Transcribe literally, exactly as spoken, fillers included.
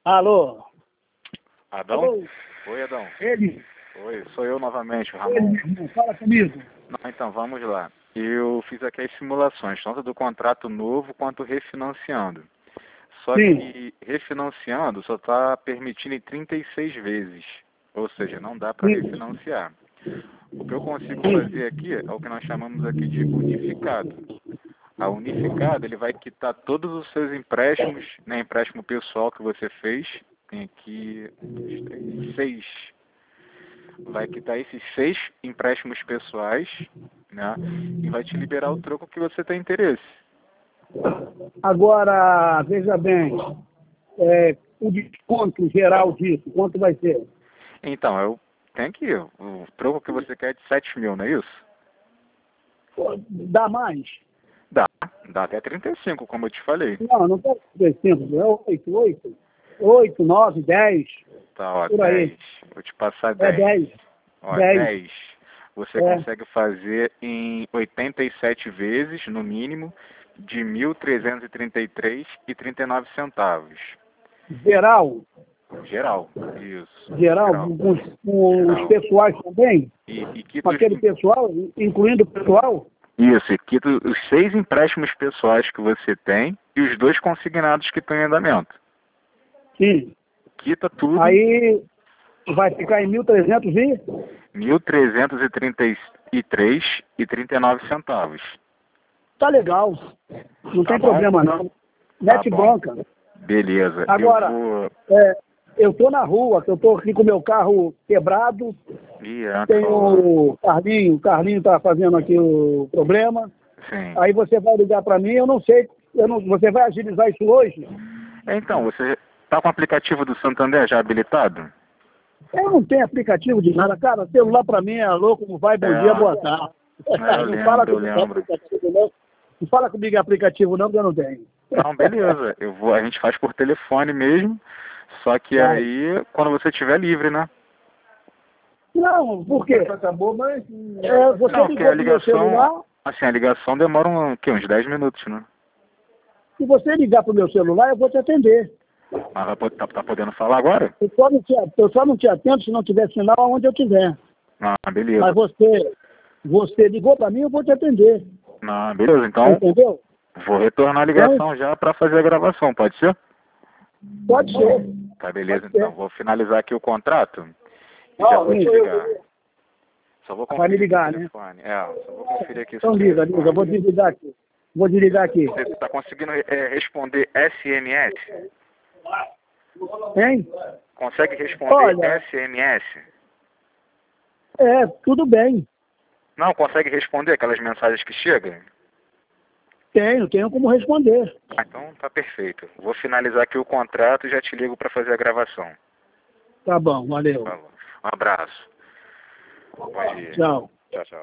Alô? Adão? Alô? Oi, Adão. Ele? Oi, sou eu novamente, o Ramon. Ele, fala comigo. Não, então, vamos lá. Eu fiz aqui as simulações, tanto do contrato novo quanto refinanciando. Só Sim. que refinanciando só está permitindo em trinta e seis vezes. Ou seja, não dá para Sim. refinanciar. O que eu consigo fazer aqui é o que nós chamamos aqui de unificado. A unificada, ele vai quitar todos os seus empréstimos, né, empréstimo pessoal que você fez, tem aqui um, dois, três, seis. Vai quitar esses seis empréstimos pessoais, né, e vai te liberar o troco que você tem interesse. Agora, veja bem, é, o desconto geral disso, quanto vai ser? Então, eu tenho aqui, o troco que você quer é de sete mil, não é isso? Dá mais? Dá, dá até trinta e cinco, como eu te falei. Não, não quero dizer tempo, é oito, oito, oito, nove, dez, Tá, ó, por aí. dez. Vou te passar É dez. dez. Ó, dez. dez. Você É. consegue fazer em oitenta e sete vezes, no mínimo, de mil trezentos e trinta e três reais e trinta e nove centavos. Geral? Geral, isso. Geral, Geral. com, os- com os Geral. pessoais também? E, e Com quita os, aquele pessoal, incluindo o pessoal? isso, e quita os seis empréstimos pessoais que você tem e os dois consignados que estão em andamento. Sim. Quita tudo. Aí vai ficar em mil trezentos e... mil trezentos e trinta e três reais e trinta e nove centavos. Tá legal. Não Tá tem bom? problema não. Tá Mete bom. bronca. Beleza. Agora, Eu vou... é, eu tô na rua, que eu tô aqui com o meu carro quebrado. Ih, antes Tem falou. o Carlinho, o Carlinho tá fazendo aqui o problema. Sim. Aí você vai ligar para mim, eu não sei, eu não, você vai agilizar isso hoje? Então, você tá com o aplicativo do Santander já habilitado? Eu não tenho aplicativo de nada. Cara, celular para mim é alô, como vai, bom É, dia, boa tarde. é, eu Não fala lembro, eu comigo em lembro. aplicativo não. Não fala comigo em aplicativo não, que eu não tenho. Não, beleza. Eu vou, a gente faz por telefone mesmo, só que Vai. aí, quando você estiver livre, né? Não, por quê? Acabou, mas... É, você Não, porque a ligou pro meu celular, ligação, assim, a ligação demora um, que, uns dez minutos, né? se você ligar pro meu celular, eu vou te atender. Mas vai po- tá, tá podendo falar agora? Eu só não te, eu só não te atendo se não tiver sinal aonde eu estiver. Ah, beleza. Mas você, você ligou para mim, eu vou te atender. Não, beleza, então Entendeu? vou retornar a ligação já para fazer a gravação, pode ser? Pode ser. Tá, beleza, Pode ser. então. Vou finalizar aqui o contrato e Ó, já vou te sim. ligar. Só vou Vai conferir me ligar, aqui o né? telefone. É, só vou conferir aqui o Então seu liga, telefone. liga. Eu vou desligar aqui. Vou desligar aqui. Você está conseguindo é, responder S M S? Hein? Consegue responder Olha. S M S? É, tudo bem. Não, consegue responder aquelas mensagens que chegam? Tenho, tenho como responder. Ah, então tá perfeito. Vou finalizar aqui o contrato e já te ligo para fazer a gravação. Tá bom, valeu. Falou. Um abraço. Bom dia. Tchau. Tchau, tchau.